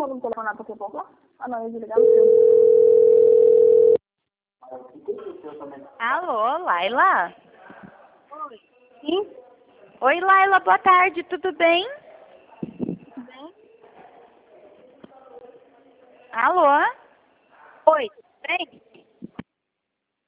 algum telefone para você pouco? Ah, não, eu ia desligar o seu. Alô, Laila? Oi. Sim? Oi, Laila, boa tarde, tudo bem? Tudo bem? Alô?